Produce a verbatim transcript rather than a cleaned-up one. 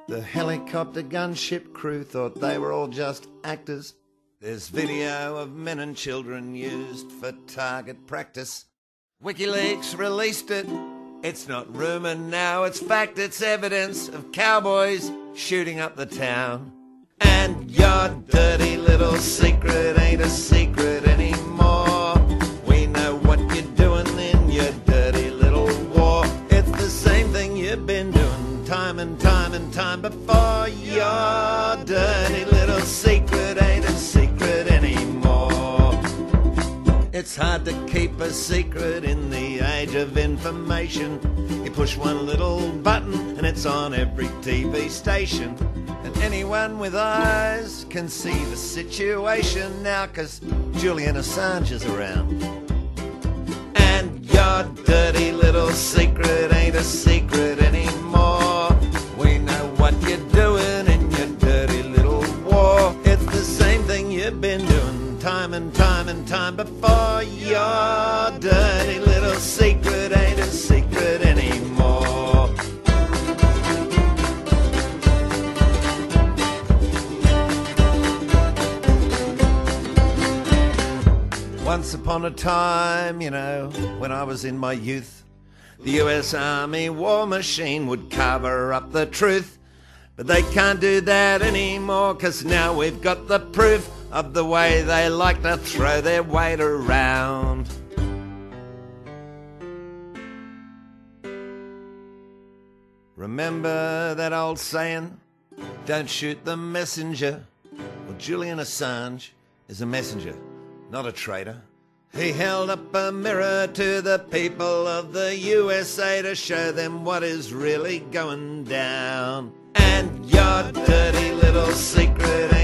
The helicopter gunship crew thought they were all just actors. There's video of men and children used for target practice. WikiLeaks released it. It's not rumour now, it's fact, it's evidence of cowboys shooting up the town. And your dirty little secret ain't a secret anymore. We know what you're doing in your dirty little war. It's the same thing you've been doing time and time and time before. Your dirty little secret ain't a secret anymore. It's hard to keep a secret in the age of information. You push one little button and it's on every T V station. And anyone with eyes can see the situation now, 'cause Julian Assange is around. And your dirty little secret ain't a secret anymore. We know what you're doing in your dirty little war. It's the same thing you've been doing time and time and time before. Your dirty little secret ain't a secret anymore. Once upon a time, you know, when I was in my youth, the U S Army war machine would cover up the truth. But they can't do that anymore, 'cause now we've got the proof of the way they like to throw their weight around. Remember that old saying, don't shoot the messenger? Well, Julian Assange is a messenger, not a traitor. He held up a mirror to the people of the U S A to show them what is really going down. And your dirty little secret